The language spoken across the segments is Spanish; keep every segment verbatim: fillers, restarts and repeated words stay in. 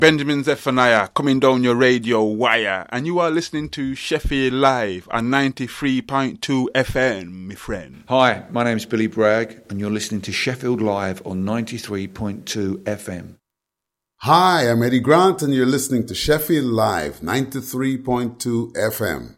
Benjamin Zephaniah coming down your radio wire, and you are listening to Sheffield Live on ninety-three point two F M, my friend. Hi, my name's Billy Bragg, and you're listening to Sheffield Live on ninety-three point two F M. Hi, I'm Eddie Grant, and you're listening to Sheffield Live, ninety-three point two F M.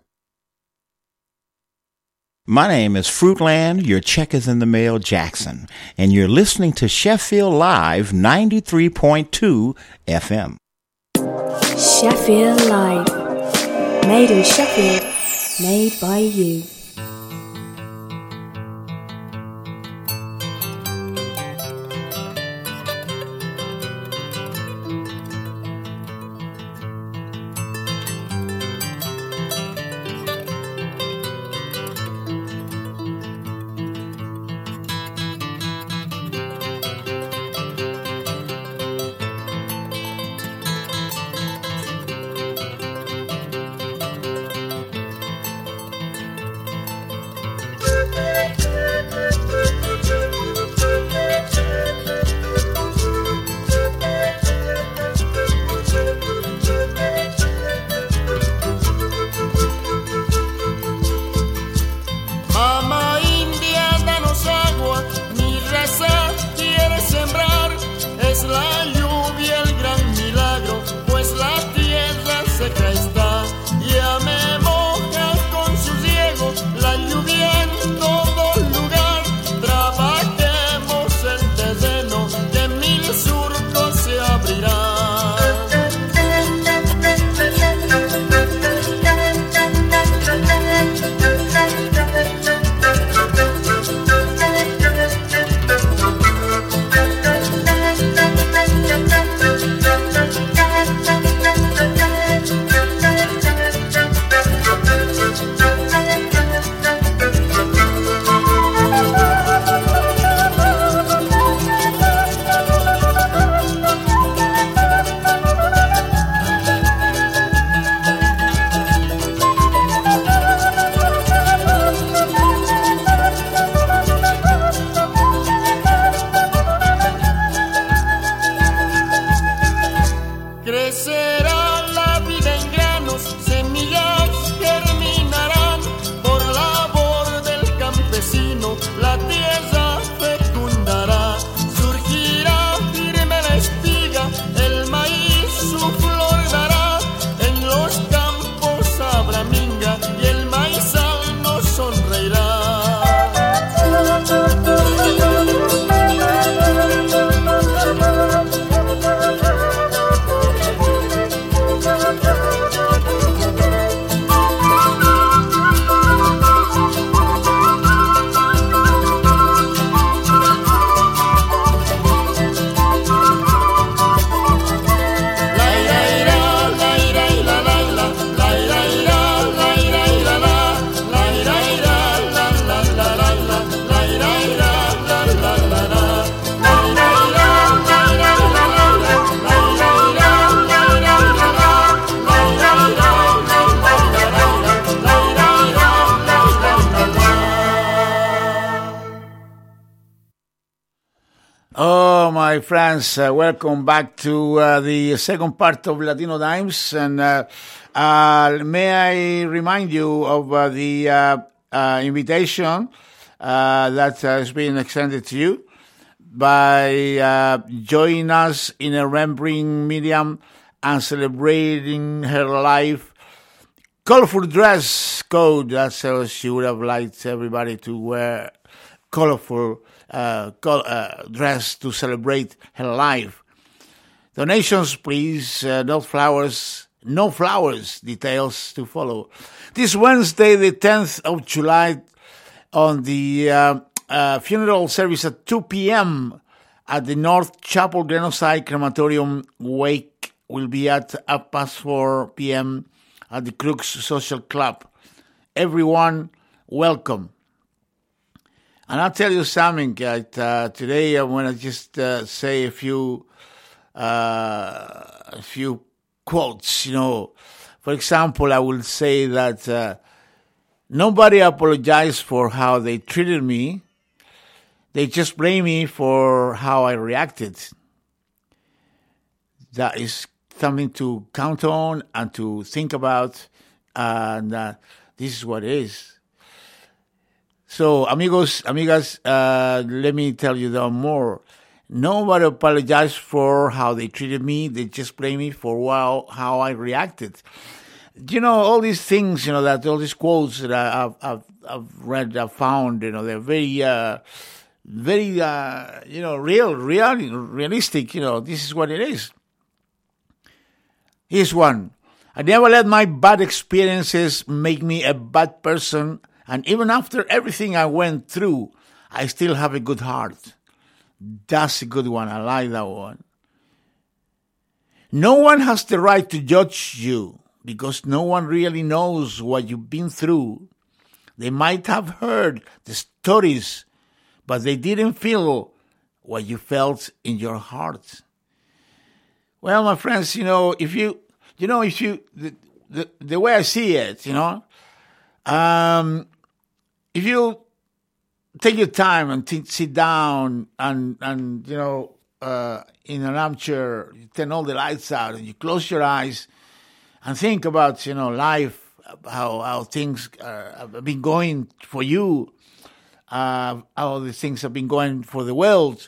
My name is Fruitland, your check is in the mail, Jackson, and you're listening to Sheffield Live ninety-three point two F M. Sheffield Live. Made in Sheffield, made by you. My friends, uh, welcome back to uh, the second part of Latino Dimes, and uh, uh, may I remind you of uh, the uh, uh, invitation uh, that has been extended to you by uh, joining us in a remembering medium and celebrating her life. Colorful dress code, that's how she would have liked everybody to wear colorful Uh, col- uh, dress to celebrate her life. Donations, please. Uh, no flowers. No flowers. Details to follow. This Wednesday, the tenth of July, on the uh, uh, funeral service at two p.m. at the North Chapel Grenoside Crematorium. Wake will be at half past four p.m. at the Crooks Social Club. Everyone, welcome. And I'll tell you something, uh, today I want to just uh, say a few, uh, a few quotes, you know. For example, I will say that uh, nobody apologized for how they treated me. They just blame me for how I reacted. That is something to count on and to think about, and uh, this is what it is. So, amigos, amigas, uh, let me tell you that more. Nobody apologized for how they treated me. They just blamed me for how, how I reacted. You know, all these things, you know, that all these quotes that I, I've, I've, I've read, I've found, you know, they're very, uh, very, uh, you know, real, real, realistic. You know, this is what it is. Here's one. I never let my bad experiences make me a bad person. And even after everything I went through, I still have a good heart. That's a good one. I like that one. No one has the right to judge you because no one really knows what you've been through. They might have heard the stories, but they didn't feel what you felt in your heart. Well, my friends, you know, if you, you know, if you, the, the, the way I see it, you know, um, if you take your time and t- sit down and, and you know, uh, in an armchair, you turn all the lights out and you close your eyes and think about, you know, life, how, how things uh, have been going for you, uh, how the things have been going for the world.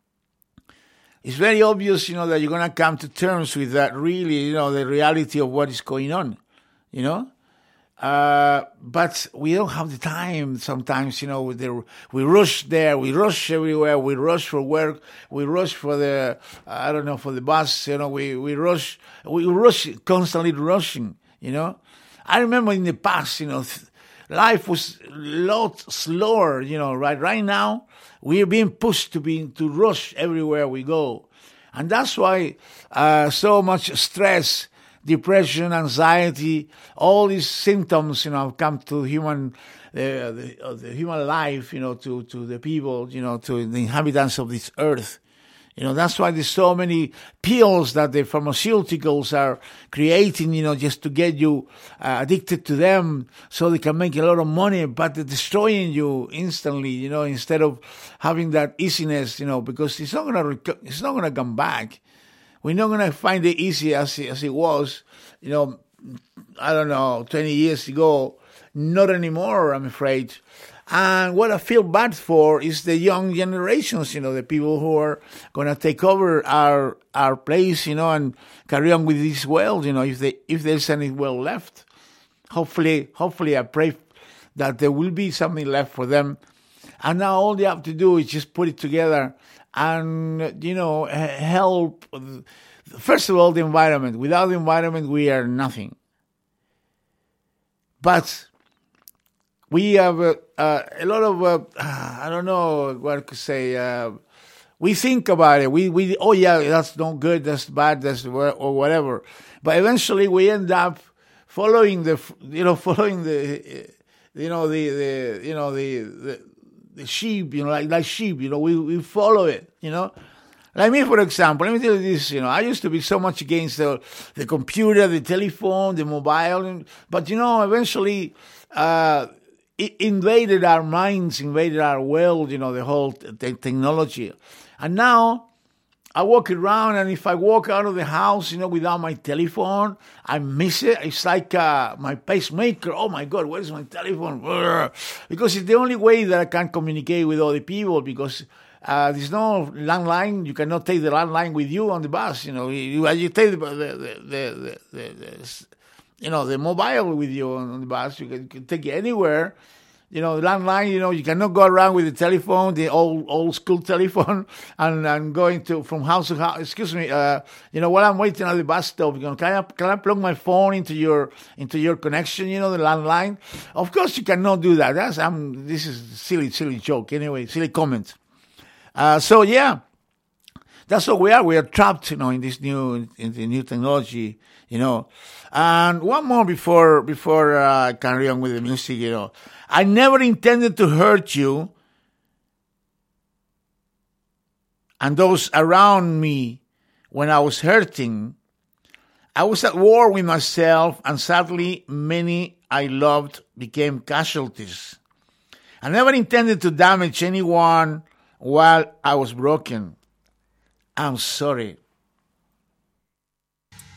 It's very obvious, you know, that you're going to come to terms with that really, you know, the reality of what is going on, you know. Uh, but we don't have the time sometimes, you know, with the, we rush there, we rush everywhere, we rush for work, we rush for the, I don't know, for the bus, you know, we, we rush, we rush, constantly rushing, you know. I remember in the past, you know, life was a lot slower, you know, right, right now, we are being pushed to be, to rush everywhere we go. And that's why, uh, so much stress, depression, anxiety, all these symptoms, you know, have come to human, uh, the, uh, the human life, you know, to, to the people, you know, to the inhabitants of this earth. You know, that's why there's so many pills that the pharmaceuticals are creating, you know, just to get you uh, addicted to them so they can make a lot of money, but they're destroying you instantly, you know, instead of having that easiness, you know, because it's not going to, rec- it's not going to come back. We're not going to find it easy as it, as it was, you know, I don't know, twenty years ago. Not anymore, I'm afraid. And what I feel bad for is the young generations, you know, the people who are going to take over our our place, you know, and carry on with this world, you know, if they if there's any world left. Hopefully, hopefully I pray that there will be something left for them. And now all they have to do is just put it together and, you know, help, first of all, the environment. Without the environment, we are nothing. But we have uh, uh, a lot of, uh, I don't know what I could say, uh, we think about it. We, we, oh yeah, that's not good, that's bad, that's or whatever. But eventually we end up following the, you know, following the, you know, the, the you know, the, the, the sheep, you know, like, like sheep, you know, we, we follow it, you know. Like me, for example, let me tell you this, you know, I used to be so much against the, the computer, the telephone, the mobile, but, you know, eventually uh, it invaded our minds, invaded our world, you know, the whole t- technology. And now I walk around, and if I walk out of the house, you know, without my telephone, I miss it. It's like uh, my pacemaker. Oh, my God, where's my telephone? Because it's the only way that I can communicate with other people, because uh, there's no landline. You cannot take the landline with you on the bus. You know, you, you take the, the, the, the, the, the, you know, the mobile with you on the bus. You can, you can take it anywhere. You know, the landline, you know, you cannot go around with the telephone, the old old school telephone, and, and going to from house to house. Excuse me, uh, you know, while I'm waiting at the bus stop, you know, can I can I plug my phone into your into your connection? You know, the landline. Of course, you cannot do that. That's I'm. This is a silly, silly joke. Anyway, silly comment. Uh, so yeah, that's what we are. We are trapped, you know, in this new in the new technology. You know, and one more before before I uh, carry on with the music. You know, I never intended to hurt you and those around me when I was hurting. I was at war with myself, and sadly, many I loved became casualties. I never intended to damage anyone while I was broken. I'm sorry.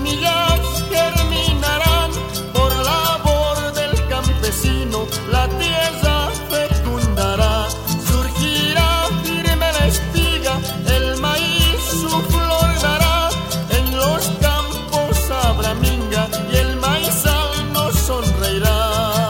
semillas germinarán por labor del campesino, la tierra fecundará, surgirá firme la espiga, el maíz su flor dará, en los campos habrá minga y el maizal nos sonreirá.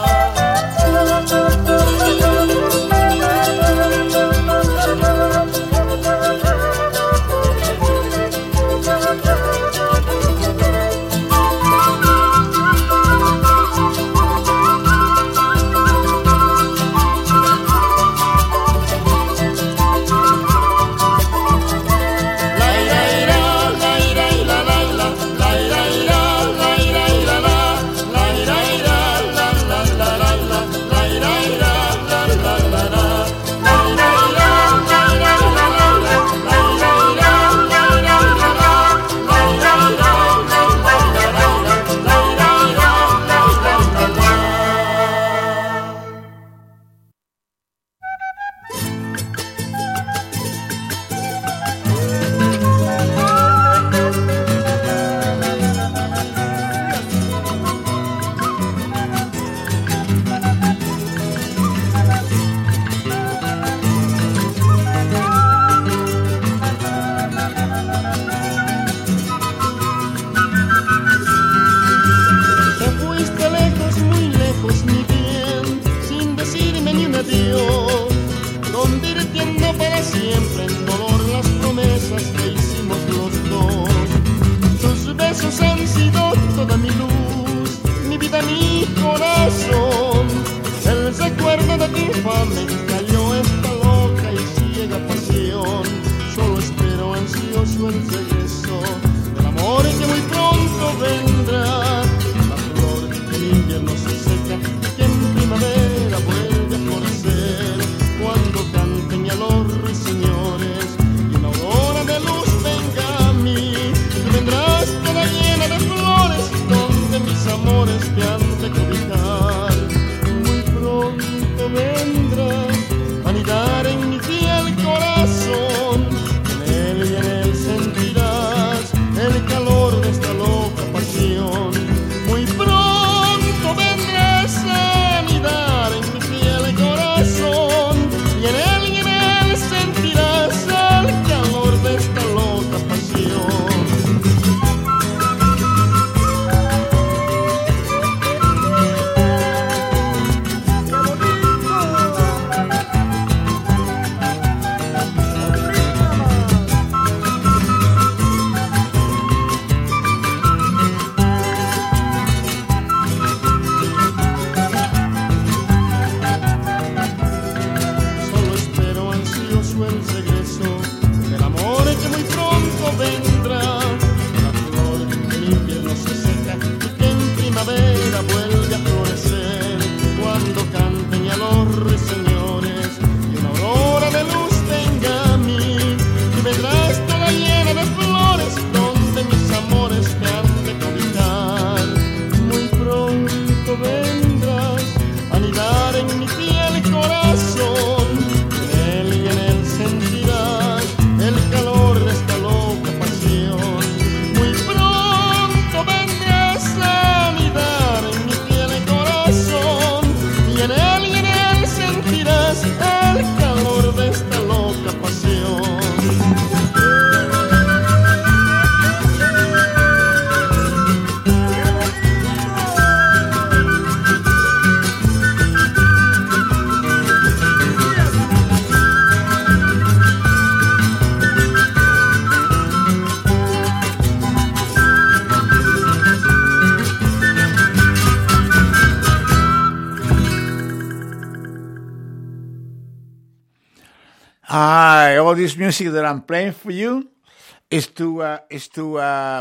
Hi, all this music that I'm playing for you is to uh, is to uh,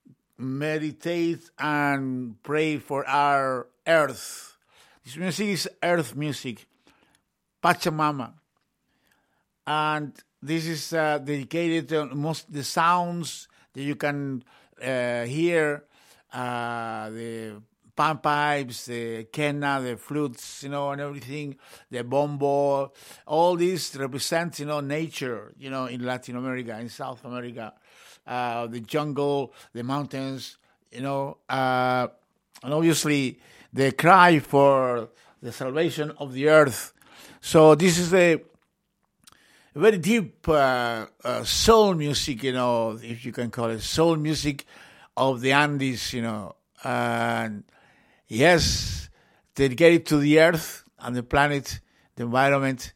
meditate and pray for our earth. This music is earth music, Pachamama, and this is uh, dedicated to most the sounds that you can uh, hear, uh, the pan pipes, the quena, the flutes, you know, and everything, the bombo, all this represents, you know, nature, you know, in Latin America, in South America, uh, the jungle, the mountains, you know, uh, and obviously the cry for the salvation of the earth. So this is a very deep uh, uh, soul music, you know, if you can call it soul music of the Andes, you know. And yes, dedicated to the earth and the planet, the environment,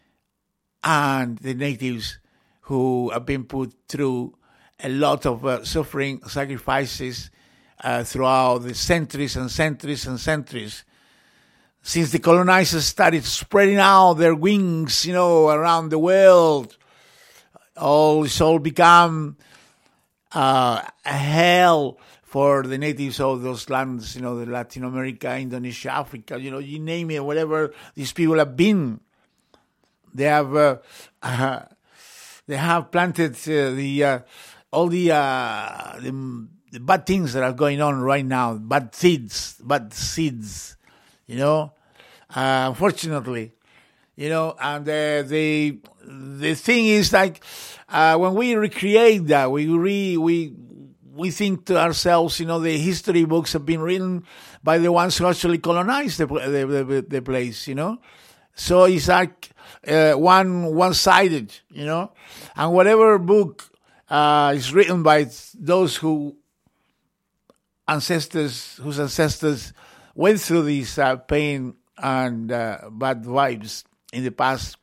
and the natives who have been put through a lot of uh, suffering, sacrifices uh, throughout the centuries and centuries and centuries. Since the colonizers started spreading out their wings, you know, around the world, all it's all become uh, a hell for the natives of those lands, you know, the Latin America, Indonesia, Africa, you know, you name it, whatever these people have been. They have uh, uh, they have planted uh, the uh, all the, uh, the the bad things that are going on right now, bad seeds, bad seeds, you know. Uh, unfortunately, you know, and uh, the the thing is like uh, when we recreate that, we re we we think to ourselves, you know, the history books have been written by the ones who actually colonized the the, the, the place, you know. So it's like uh, one one sided, you know, and whatever book uh, is written by those who ancestors whose ancestors went through this uh, pain and uh, bad vibes in the past,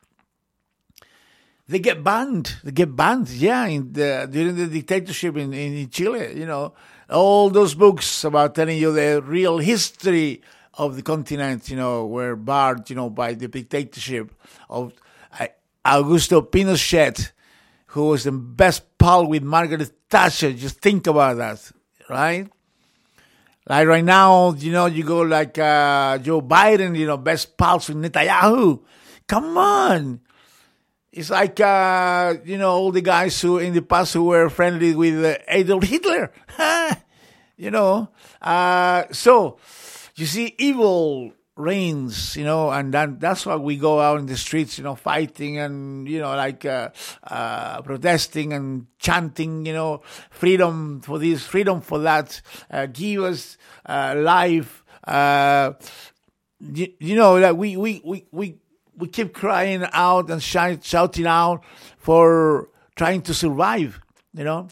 they get banned. They get banned, yeah, in the, during the dictatorship in, in Chile, you know. All those books about telling you the real history of the continent, you know, were barred, you know, by the dictatorship of uh, Augusto Pinochet, who was the best pal with Margaret Thatcher. Just think about that, right? Like right now, you know, you go like uh, Joe Biden, you know, best pals with Netanyahu. Come on. It's like, uh, you know, all the guys who in the past who were friendly with uh, Adolf Hitler. you know. Uh, so, you see, evil reigns, you know, and that, that's why we go out in the streets, you know, fighting and, you know, like uh, uh, protesting and chanting, you know, freedom for this, freedom for that, uh, give us uh, life. Uh, you, you know, like we, we, we, we, we keep crying out and shout, shouting out for trying to survive, you know.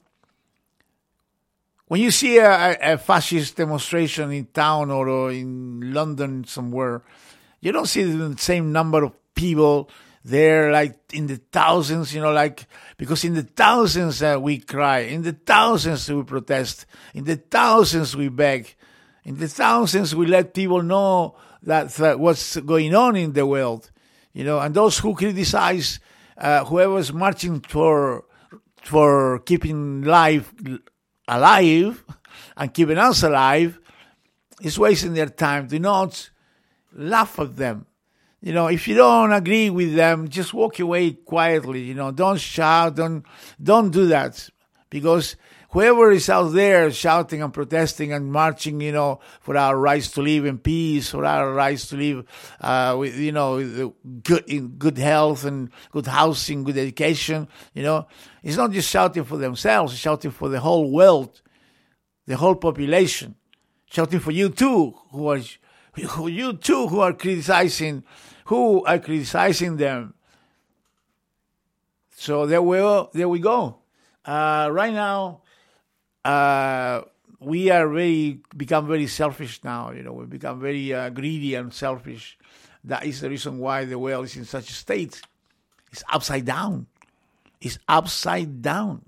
When you see a, a fascist demonstration in town or in London somewhere, you don't see the same number of people there, like in the thousands, you know, like, because in the thousands uh, we cry, in the thousands we protest, in the thousands we beg, in the thousands we let people know that uh, what's going on in the world, you know, and those who criticize uh, whoever's marching for, for keeping life alive and keeping us alive is wasting their time. Do not laugh at them. You know, if you don't agree with them, just walk away quietly. You know, don't shout, don't don't do that, because whoever is out there shouting and protesting and marching, you know, for our rights to live in peace, for our rights to live, uh, with, you know, with good in good health and good housing, good education, you know, it's not just shouting for themselves; it's shouting for the whole world, the whole population, shouting for you too, who are who you too who are criticizing, who are criticizing them. So there we go. There we go. Uh, right now. Uh, we are very, become very selfish now, you know, we become very uh, greedy and selfish. That is the reason why the world is in such a state. It's upside down. It's upside down.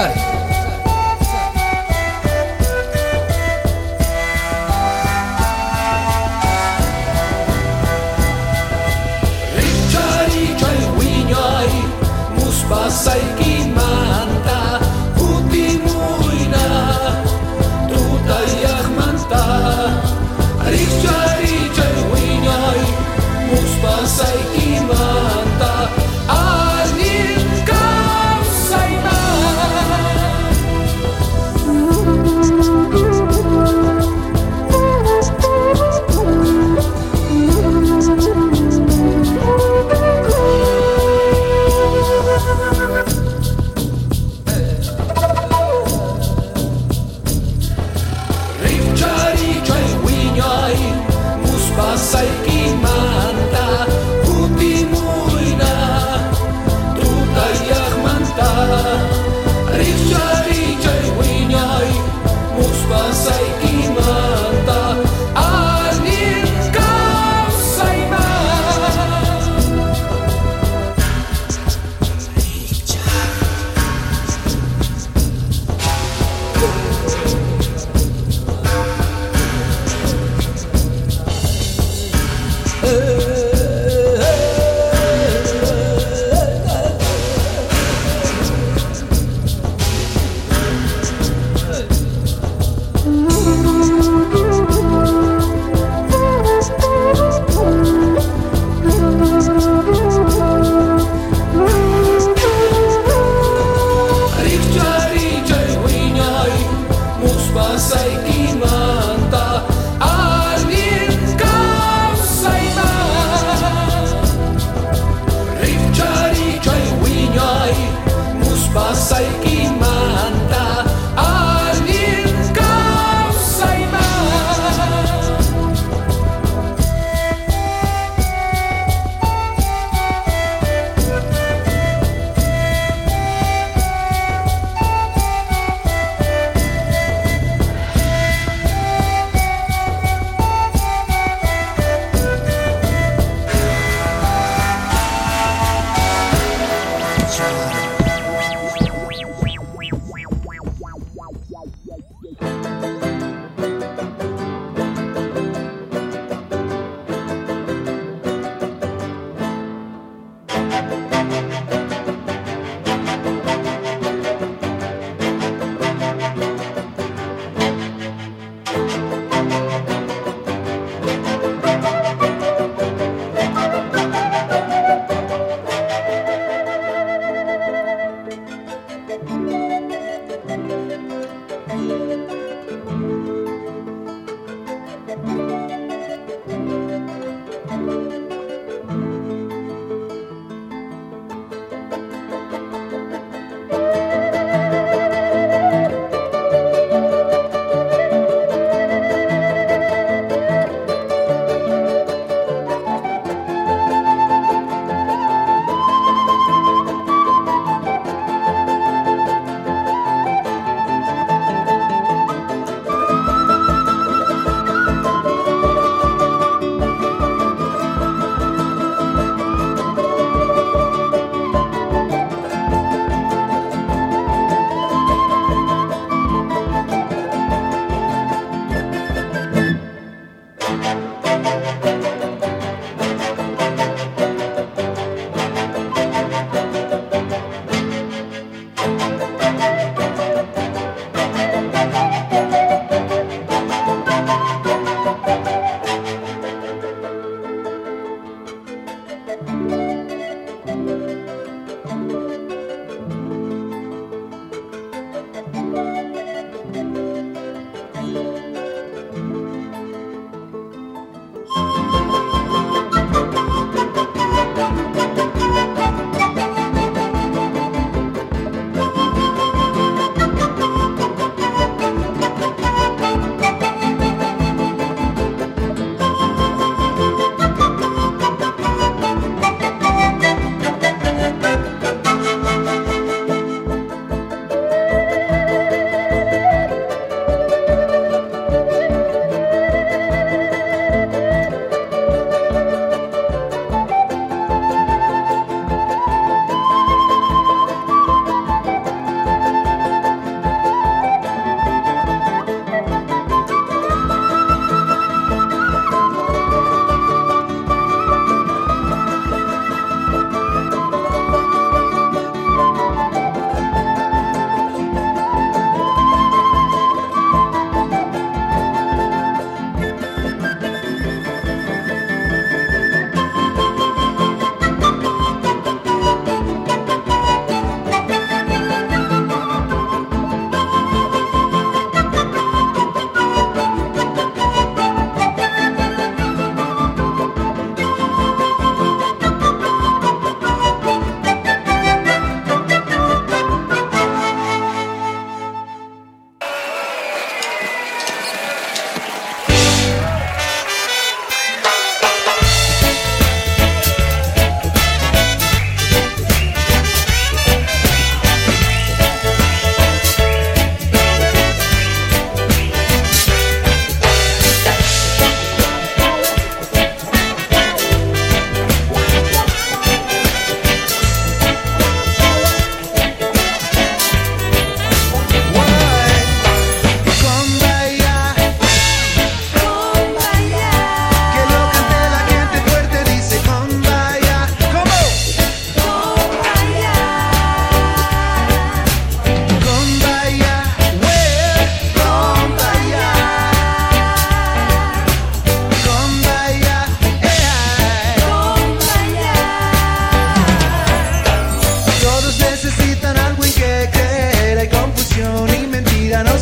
Sar. Pasaikin manta, puti muina, tutaiak manta. Richa, richa, wiñay, mus pasaikin manta, anin kausaina.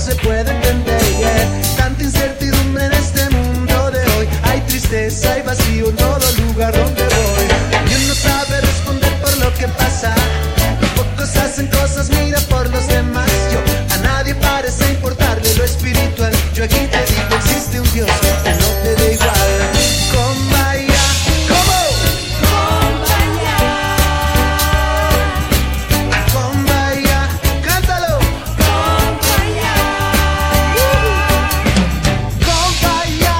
se puede entender. Tanta incertidumbre en este mundo de hoy. Hay tristeza y vacío en todo lugar donde voy. Y uno sabe responder por lo que pasa. Pocos hacen cosas, mira por los demás. Yo, a nadie parece importarle lo espiritual. Yo aquí te digo, existe un Dios que no te da igual. Combaya, ¿cómo? Combaya, Combaya, cántalo. Combaya, Combaya,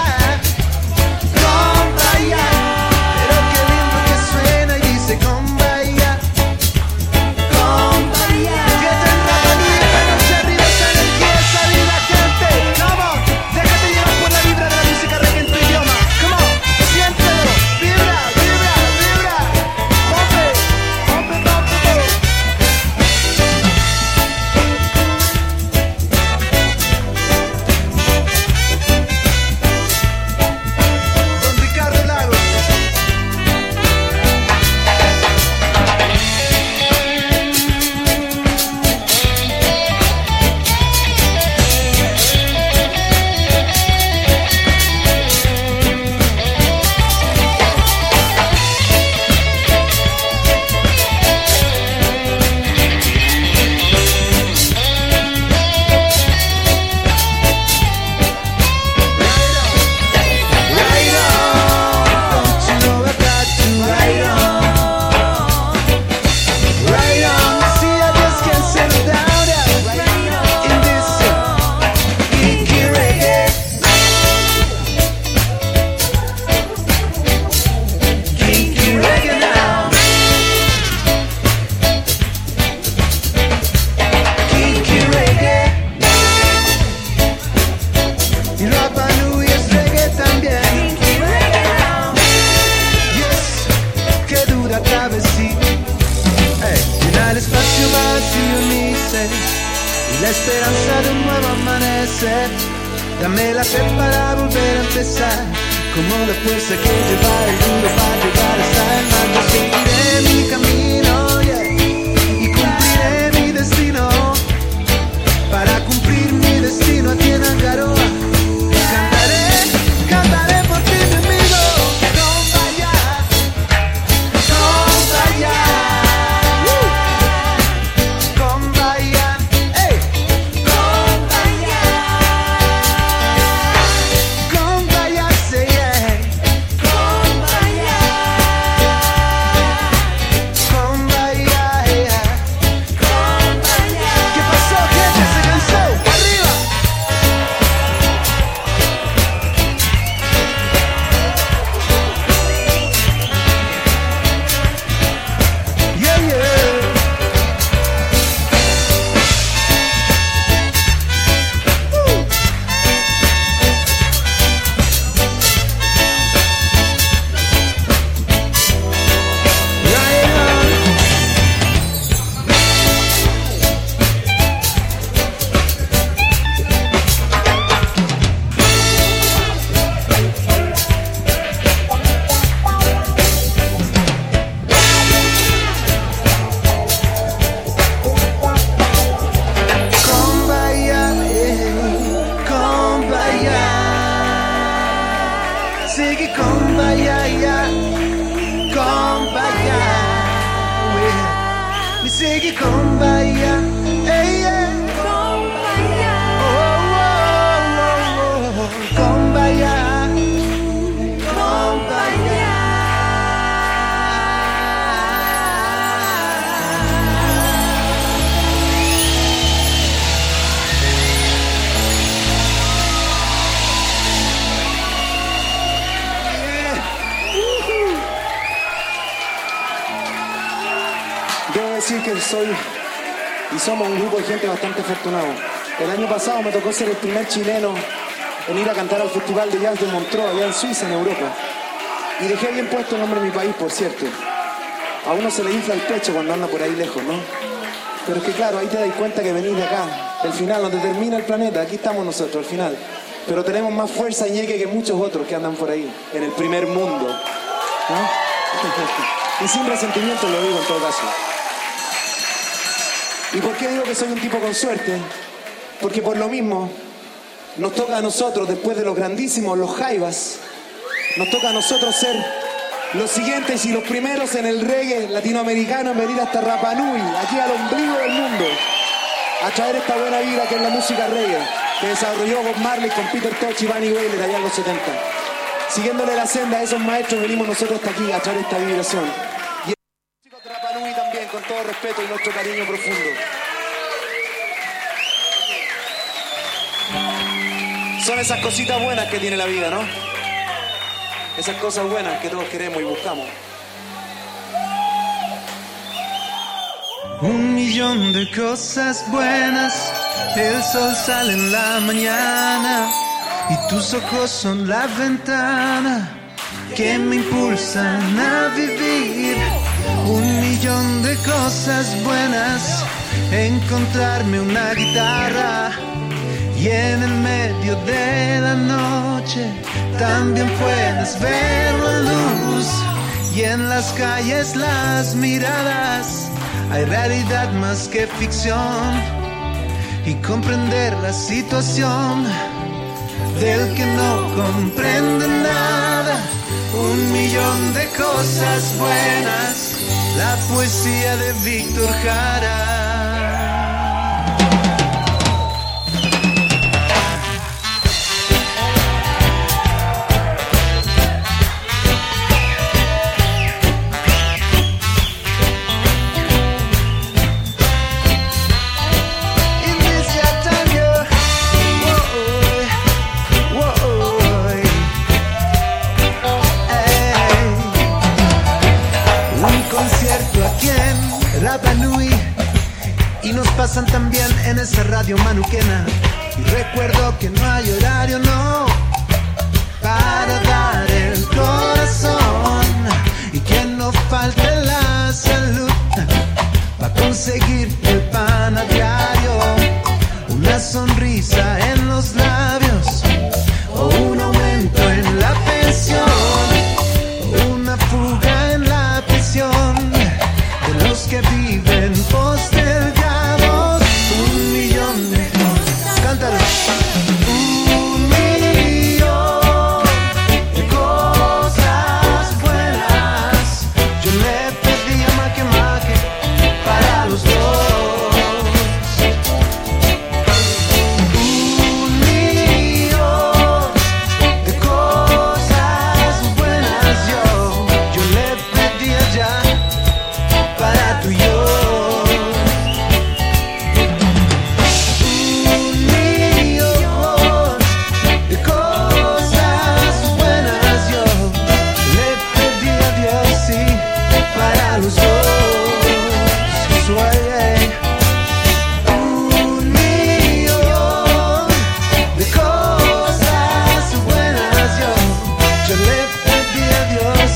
Combaya. Pero qué lindo que suena y dice Combaya, Combaya. Que tendrá esta noche arriba esa energía, esa vida, gente. Come on, déjate llevar por la vibra de la música reggae en tu idioma. Come on, siéntelo, vibra, vibra, vibra. Pompe, pompe, pompe, pompe. Don Ricardo Lagos. Right on, don't you know I got to right on, right on. See, I just can't settle down now in this kinky reggae, kinky reggae now, kinky reggae. Y Rapa Nui es reggae también. Yes, qué dura travesía. Hey, llena el espacio vacío en mi ser y la esperanza de un nuevo amanecer. Dame la sed para volver a empezar, como la fuerza que lleva el mundo para llegar hasta el mar. Yo seguiré mi camino, yeah, y cumpliré mi destino. Para cumplir mi destino aquí en Angaroa. Cantaré, cantaré por ti, mi amigo. Combaya, Combaya, Combaya, ey, Combaya, Combaya, say yeah, Combaya, Combaya, yeah, Combaya. ¿Qué pasó, gente? ¿Se cansó? ¡Arriba! Yeah, yeah. Woo. Right on. Combaya, yeah, Combaya. Sigue Combaya, yeah, Combaya, yeah. Me sigue Combaya, hey, yeah. Combaya, oh, oh, oh, oh. Combaya, Combaya. Debo decir que soy y somos un grupo de gente bastante afortunado. El año pasado me tocó ser el primer chileno en ir a cantar al Festival de Jazz de Montreux, allá en Suiza, en Europa. Y dejé bien puesto el nombre de mi país, por cierto. A uno se le infla el pecho cuando anda por ahí lejos, ¿no? Pero es que claro, ahí te das cuenta que venís de acá, del final, donde termina el planeta. Aquí estamos nosotros, al final. Pero tenemos más fuerza y ñeque que muchos otros que andan por ahí, en el primer mundo, ¿no? Y sin resentimiento lo digo en todo caso. ¿Y por qué digo que soy un tipo con suerte? porque por lo mismo nos toca a nosotros, después de los grandísimos, los Jaivas, nos toca a nosotros ser los siguientes y los primeros en el reggae latinoamericano en venir hasta Rapa Nui, aquí al ombligo del mundo, a traer esta buena vida que es la música reggae, que desarrolló Bob Marley con Peter Tosh y Bunny Wailer allá en los setenta. Siguiéndole la senda a esos maestros, venimos nosotros hasta aquí a traer esta vibración. Y los chicos de Rapa Nui también, con todo respeto y nuestro cariño profundo. Son esas cositas buenas que tiene la vida, ¿no? Esas cosas buenas que todos queremos y buscamos. Un millón de cosas buenas, el sol sale en la mañana y tus ojos son la ventana que me impulsan a vivir. Un millón de cosas buenas, encontrarme una guitarra y en el medio de la noche también puedes ver la luz. Y en las calles las miradas, hay realidad más que ficción. Y comprender la situación del que no comprende nada. Un millón de cosas buenas, la poesía de Víctor Jara. Rapa Nui, y nos pasan también en esa radio manuquena. Y recuerdo que no hay horario, no, para dar el corazón, y que no falte la salud para conseguir el pan a diario, una sonrisa en los labios o un aumento en la pensión, una fuga en la prisión de los que viven postergados. Un millón de cosas, cántalo. Un millón de cosas buenas, yo le pedí a Maque Maque para los dos. Un millón de cosas buenas, yo, yo le pedí allá para tú y yo. Un millón de cosas buenas, yo le pedí a Dios, sí, para los dos. Sueñe. Un millón de cosas buenas, yo, yo le pedí a Dios.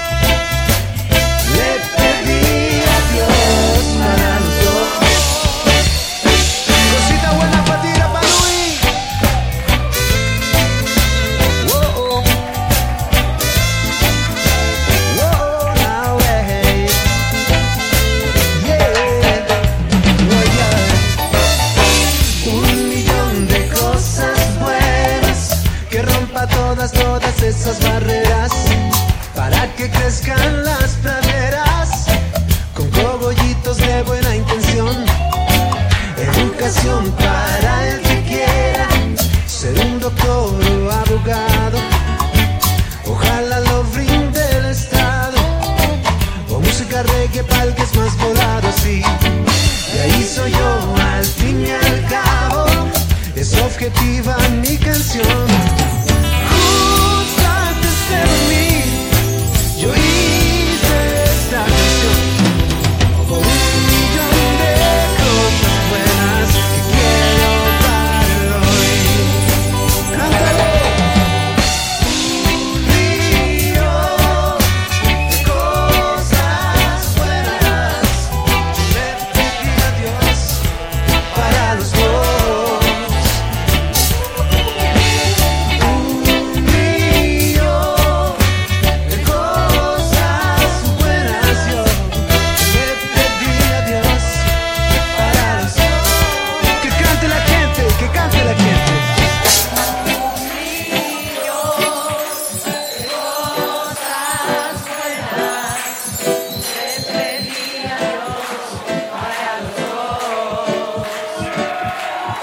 Le pedí a Dios para los dos. Cosita buena para ti, Rapa Nui. Whoa, whoa, now hey, yeah, oh yeah. Un millón de cosas buenas que rompa todas, todas esas barreras, para que crezcan las praderas con cogollitos de buena intención. Educación para el que quiera ser un doctor o abogado, ojalá lo brinde el Estado, o música reggae para el que es más volado, sí. Y ahí soy yo, al fin y al cabo, es objetiva mi canción. Justo antes de dormir, yo hice esta canción por un millón de cosas buenas que quiero para hoy. Cántalo. Un millón de cosas buenas, yo le pedí a Dios para los dos.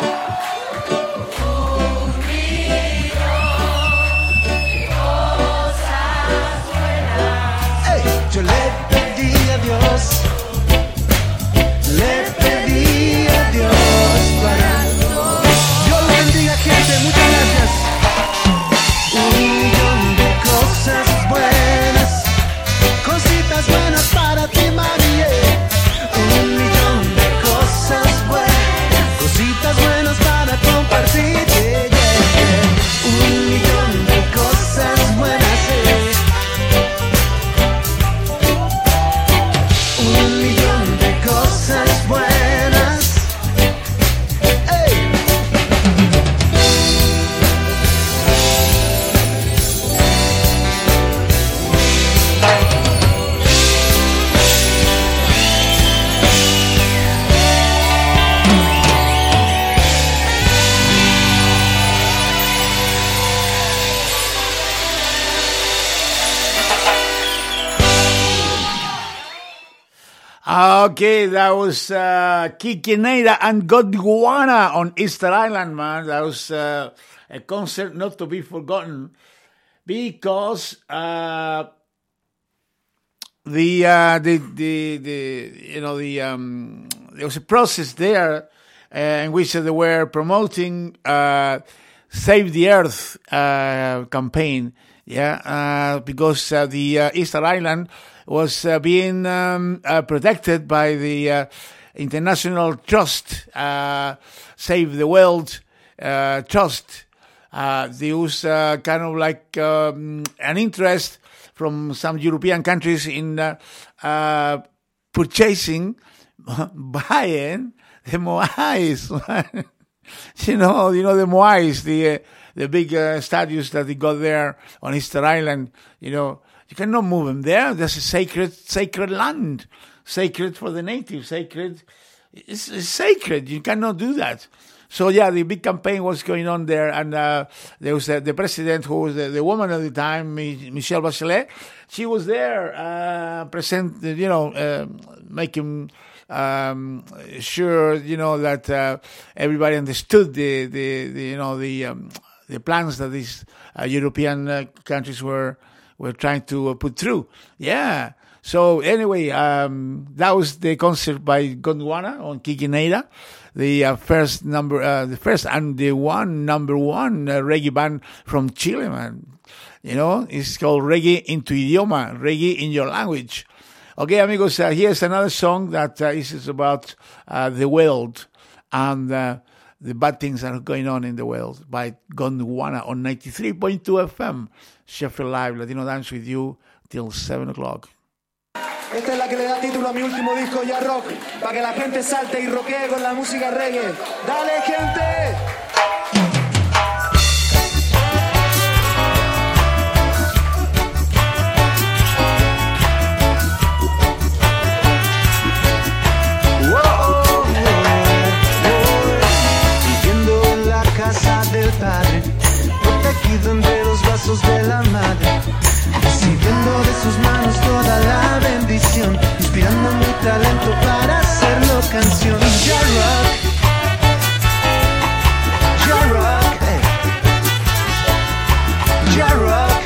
Yo le pedí a Dios, le pedí a Dios para. Dios le bendiga, gente, muchas gracias. Un millón de cosas buenas, cositas buenas para ti, María. Un millón de cosas buenas, cositas buenas para compartir. Yeah, yeah, yeah. Un millón de cosas buenas. Yeah. Un millón de cosas buenas. Hey. Okay, that was uh, Kiki Neira and Gondwana on Easter Island, man. That was uh, a concert not to be forgotten because uh, the, uh, the the the you know the um, there was a process there uh, in which they were promoting uh, Save the Earth uh, campaign, yeah, uh, because uh, the uh, Easter Island was uh, being um, uh, protected by the uh, International Trust, uh, Save the World uh, Trust. Uh, there was uh, kind of like um, an interest from some European countries in uh, uh, purchasing, buying the Moais. you know, you know the Moais, the uh, the big uh, statues that they got there on Easter Island. You know, you cannot move them there. That's a sacred, sacred land, sacred for the natives, sacred. It's, it's sacred. You cannot do that. So yeah, the big campaign was going on there, and uh, there was uh, the president, who was the, the woman at the time, Michelle Bachelet. She was there, uh, present, you know, uh, making um, sure, you know, that uh, everybody understood the, the, the you know, the um, the plans that these uh, European uh, countries were were trying to uh, put through. Yeah. So anyway, um, that was the concert by Gondwana on Kiki Neira, the uh, first number, uh, the first and the one number one uh, reggae band from Chile, man. You know, it's called Reggae in tu idioma, reggae in your language. Okay, amigos, uh, here's another song that uh, is about uh, the world and uh, the bad things that are going on in the world by Gondwana on ninety-three point two F M, Sheffield Live, Latino Dance with you till seven o'clock. Esta es la que le da título a mi último disco, Ya Rock, para que la gente salte y rockee con la música reggae. ¡Dale, gente! Viviendo en la casa del padre, protegido entre los brazos de la madre, recibiendo de sus manos toda la bendición, inspirando mi talento para hacerlo canción. Ya Rock, Ya Rock, hey. Ya Rock,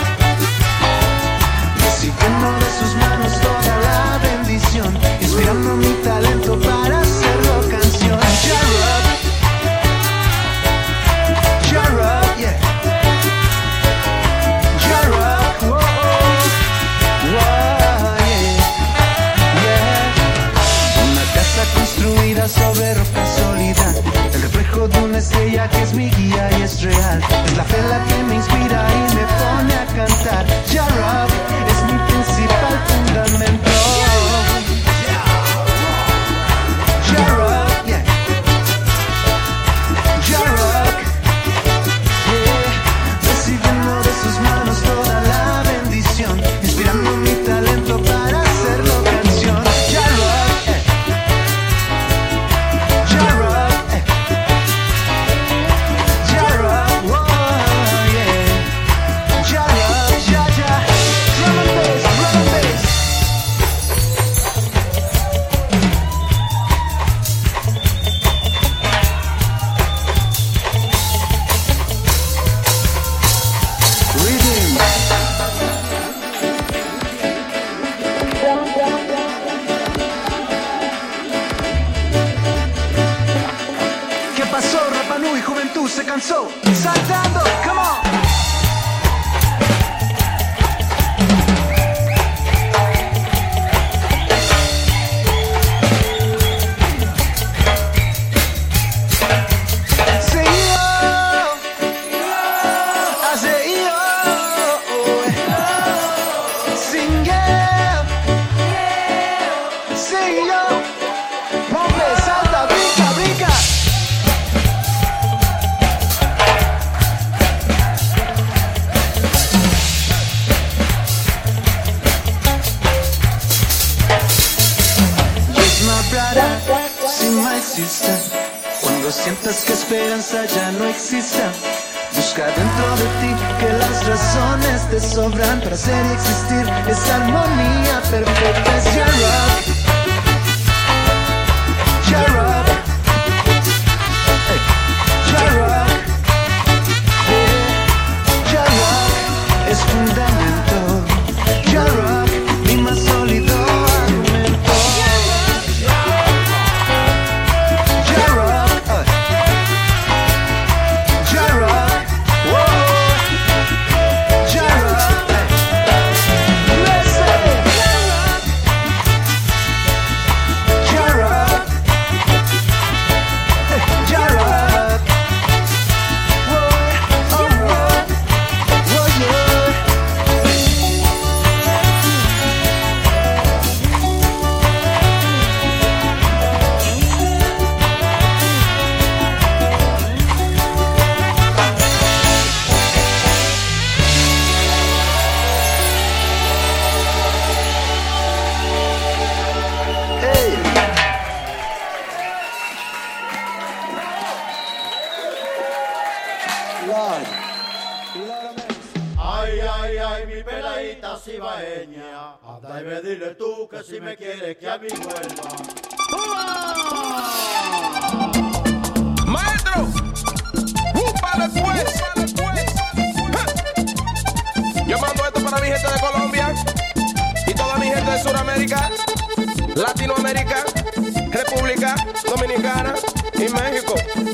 recibiendo de sus manos toda la bendición, inspirando mi talento para hacerlo canción. Ya Rock, Ya Rock, yeah. Ya Rock, whoa, whoa, yeah, yeah. Una casa construida sobre roca sólida, el reflejo de una estrella que es mi guía y es real. Es la fe la que me inspira y me pone a cantar. Ya Rock es mi principal fundamento. Ya Rock, yeah. Ya Rock, yeah. Recibiendo de sus manos toda la bendición, inspirando mi talento para hacerlo canción. Ya Rock, eh. Ya Rock, eh. Ya Rock, oh, pasó, Rapa Nui, juventud se cansó. Saltando, come on. Cuando sientas que esperanza ya no exista, busca dentro de ti que las razones te sobran para ser y existir. Esa armonía perfecta es ya rock, ya rock, ya rock, ya rock es fundamento, ya rock mi más sólido argumento. Anda y me dile tú que si me quieres que a mí vuelva. Maestro, ¡upa después! Yo mando esto para mi gente de Colombia y toda mi gente de Sudamérica, Latinoamérica, República Dominicana y México.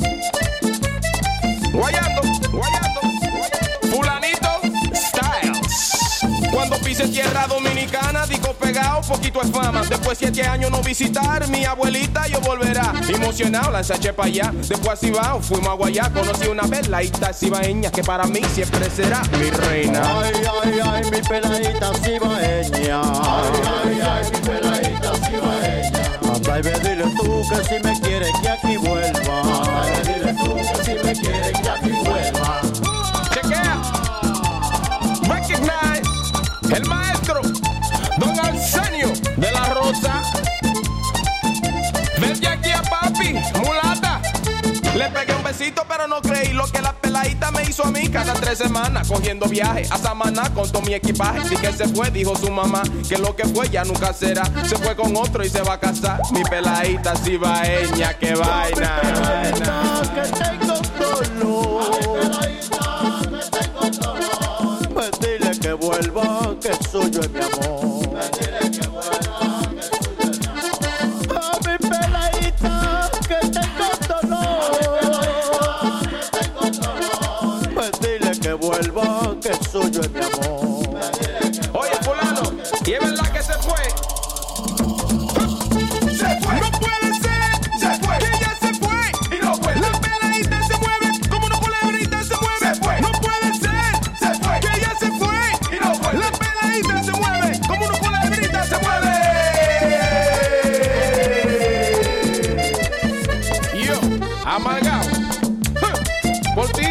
Guayando, guayando, fulanito Styles. Cuando pise tierra dominicana, digo pegado, poquito es fama. Después siete años no visitar, mi abuelita yo volverá. Emocionado, la ensaché para allá. Después a Cibao, fuimos a Guayá. Conocí una peladita cibaeña que para mí siempre será mi reina. Ay, ay, ay, mi peladita cibaeña. Ay, ay, ay, mi peladita cibaeña. Anda y me dile tú que si me quieres que aquí vuelva. Anda y me dile tú que si me quieres que aquí vuelva. Chequea. Recognize. El maestro Don Arsenio de la Rosa. Vete aquí a papi, mulata. Le pegué un besito pero no creí lo que la peladita me hizo a mí. Cada tres semanas cogiendo viaje a Samaná con todo mi equipaje. Y que se fue, dijo su mamá, que lo que fue ya nunca será. Se fue con otro y se va a casar. Mi peladita cibaeña, que vaina. Que tengo dolor. Me dile que vuelva, que suyo es mi amor. Me dile que vuelva, que suyo es mi amor. A mi peladita, que tengo dolor. Me dile que vuelva, que suyo es mi amor. Oye, fulano, y es verdad que se fue. Se fue. No puede ser. Se fue. Que ella se fue. Y no puede. La peladita se mueve como una culebrita se mueve. Se fue. No puede ser. Se fue. Que ella se fue. Y no puede. La peladita se mueve como una culebrita se mueve. Yo, amargado. Por ti.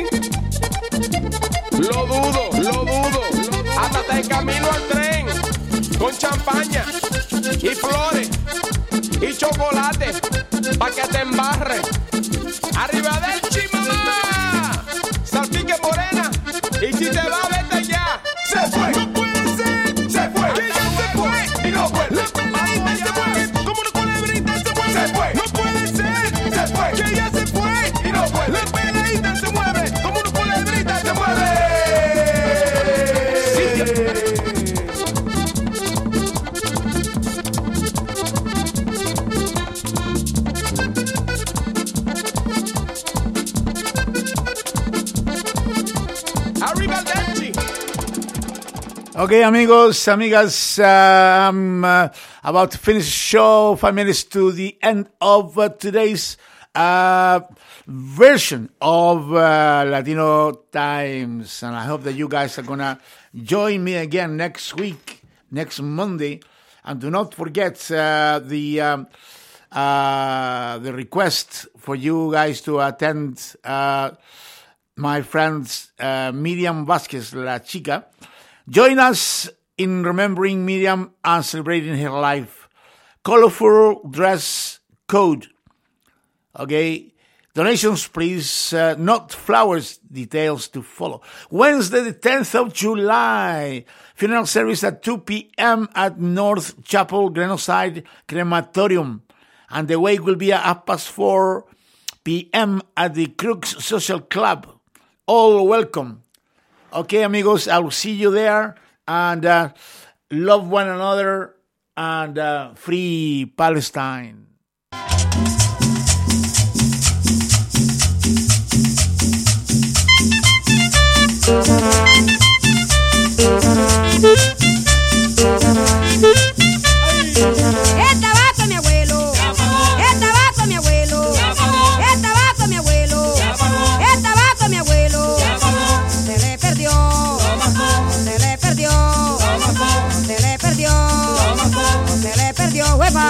Lo dudo, lo dudo. Hasta te camino al tren con champaña y flores y chocolate pa' que te embarre. Arriba del chimamá, salpique morena, y si te va, vete ya. Se fue, no puede ser, se fue, que ya se fue y no vuelve. La peladita se mueve como una culebrita se mueve. Se fue, no puede ser, se fue, que ya se fue y no vuelve. La peladita se mueve como una culebrita se mueve. Okay, amigos, amigas, uh, I'm uh, about to finish the show. Five minutes to the end of uh, today's uh, version of uh, Latino Times. And I hope that you guys are going to join me again next week, next Monday. And do not forget uh, the um, uh, the request for you guys to attend uh, my friend's uh, Miriam Vasquez, La Chica. Join us in remembering Miriam and celebrating her life. Colorful dress code. Okay. Donations, please. Uh, not flowers. Details to follow. Wednesday, the tenth of July. Funeral service at two p.m. at North Chapel, Grenoside Crematorium. And the wake will be at half past four p.m. at the Crooks Social Club. All welcome. Okay, amigos, I will see you there. And uh, love one another. And uh, free Palestine. Esta vaca mi abuelo, esta vaca mi abuelo, esta vaca mi abuelo, esta vaca mi abuelo, se le perdió, se le perdió, se le perdió, se le perdió, hueva.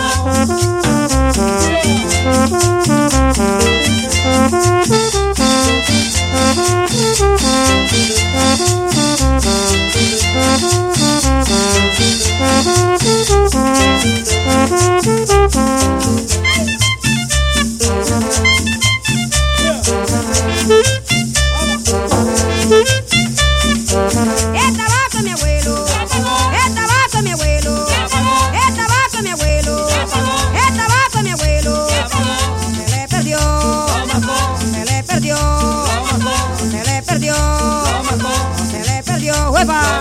Esta vaca mi abuelo, esta vaca mi abuelo, esta vaca mi abuelo, esta vaca mi abuelo, se le perdió, se le perdió, se le perdió, se le perdió, hueva.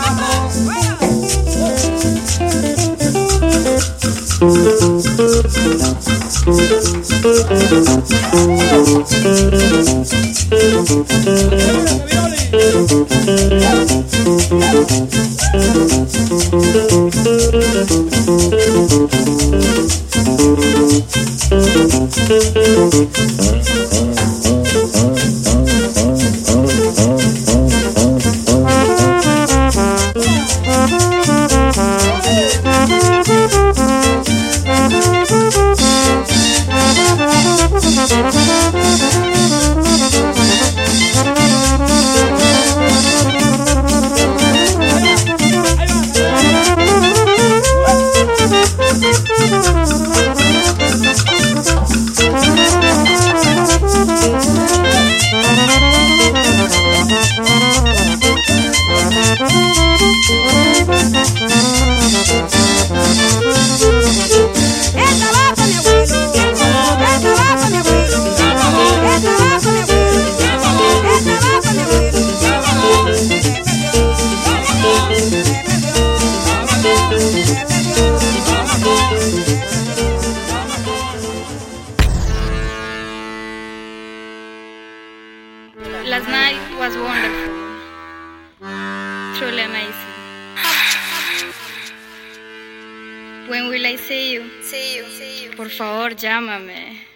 Last night was wonderful. Truly amazing. When will I see you? See you. See you. Por favor, llámame.